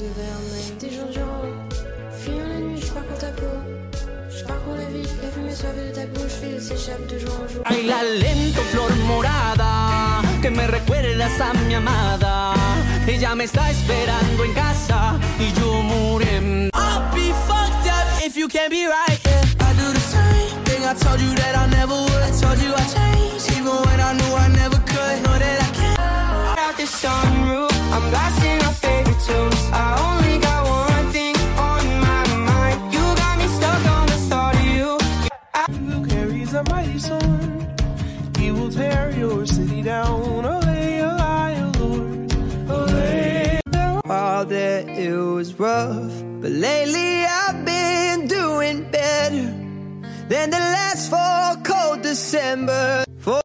de Vermeil. Des gens du Rhône, fuyant la nuit, je parcours ta peau. Je parcours la ville, la fumée suave de ta bouche, fil s'échappe de jour en jour. Baila lento, flor morada, que me recuerdas a mi amada. Ella me está esperando en casa y yo moriré. I'll be fucked up if you can't be right. Yeah. I do the same thing I told you that I never would. I told you I changed, even when I knew I never could. Know that I can't. Out the sunroof, I'm blasting our favorite tunes. I only got one thing on my mind. You got me stuck on the thought of you. Who carries a mighty sword? He will tear your city down. Olay, olay, Lord. Olay. All that it was rough, but lately I've been doing better than the last 4 cold December.